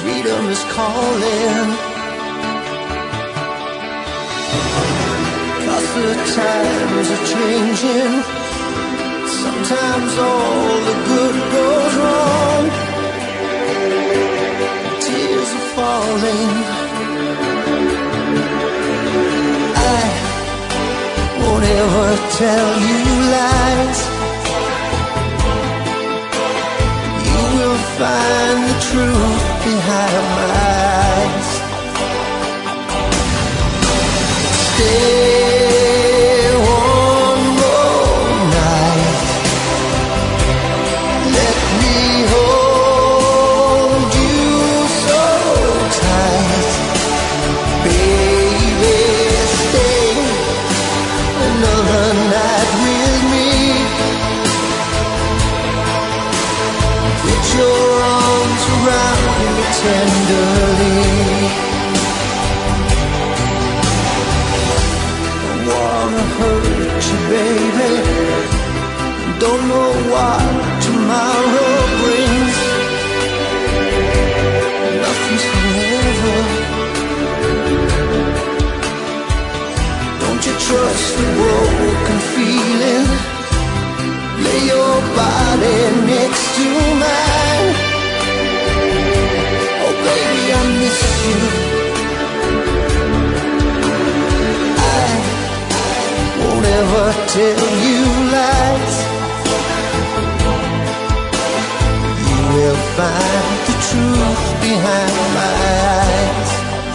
freedom is calling. 'Cause the times are changing. Sometimes all the good goes wrong. Tears are falling. I won't ever tell you lies. You will find the truth behind my eyes. Stay one more night. Let me hold you so tight. Baby, stay another night with me. Put your arms around me tenderly. Hurt you, baby. Don't know what tomorrow brings. Nothing's forever. Don't you trust the broken feeling? Lay your body next to mine. Oh baby, I miss you. Never tell you lies. You will find the truth behind my eyes.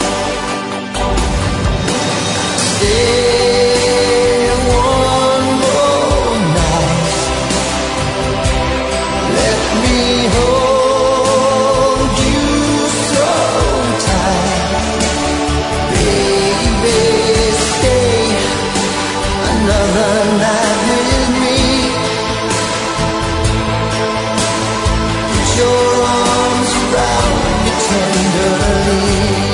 Stay one more night. Let me hold you so tight. Baby, stay another night with me. Put your arms around me tenderly.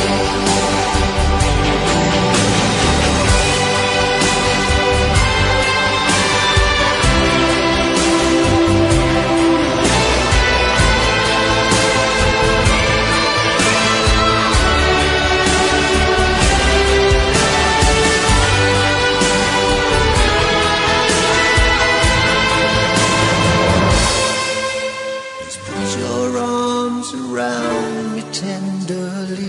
Around me tenderly.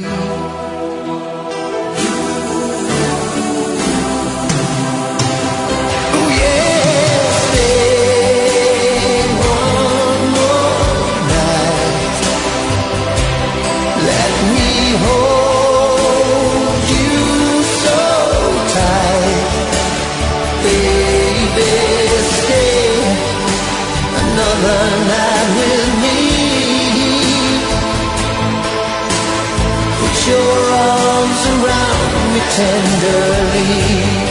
Oh yeah, stay one more night. Let me hold you so tight. Baby, stay another night with me. Your arms around me tenderly.